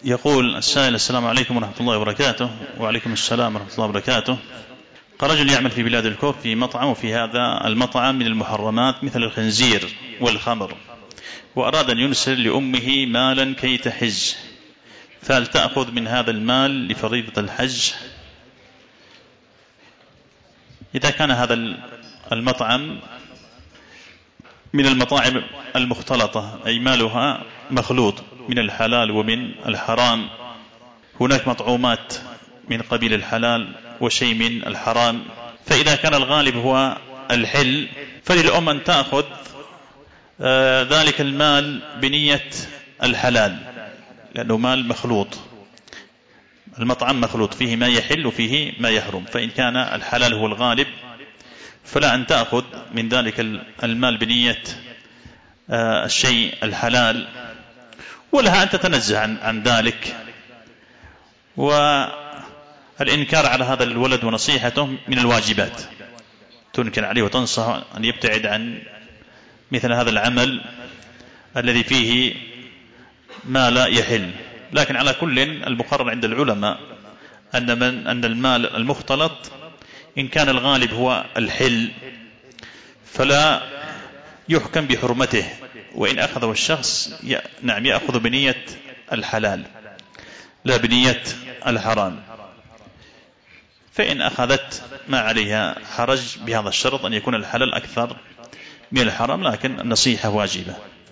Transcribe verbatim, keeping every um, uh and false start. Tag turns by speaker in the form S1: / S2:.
S1: يقول السائل: السلام عليكم ورحمة الله وبركاته. وعليكم السلام ورحمة الله وبركاته. قال: رجل يعمل في بلاد الكفر في مطعم، وفي هذا المطعم من المحرمات مثل الخنزير والخمر، وأراد أن يرسل لأمه مالا كي تحج، فهل تأخذ من هذا المال لفريضة الحج؟ إذا كان هذا المطعم من المطاعم المختلطة، أي مالها مخلوط من الحلال ومن الحرام، هناك مطعومات من قبيل الحلال وشيء من الحرام، فإذا كان الغالب هو الحل فللأم أن تأخذ آه ذلك المال بنية الحلال، لأنه مال مخلوط، المطعم مخلوط فيه ما يحل وفيه ما يحرم، فإن كان الحلال هو الغالب فلا أن تأخذ من ذلك المال بنية آه الشيء الحلال، ولها أن تتنزه عن, عن ذلك. والإنكار على هذا الولد ونصيحته من الواجبات، تنكر عليه وتنصح أن يبتعد عن مثل هذا العمل الذي فيه ما لا يحل. لكن على كل المقرر عند العلماء أن, من أن المال المختلط إن كان الغالب هو الحل فلا يحكم بحرمته، وإن أخذه الشخص نعم يأخذ بنية الحلال لا بنية الحرام، فإن أخذت ما عليها حرج بهذا الشرط أن يكون الحلال أكثر من الحرام، لكن النصيحة واجبة.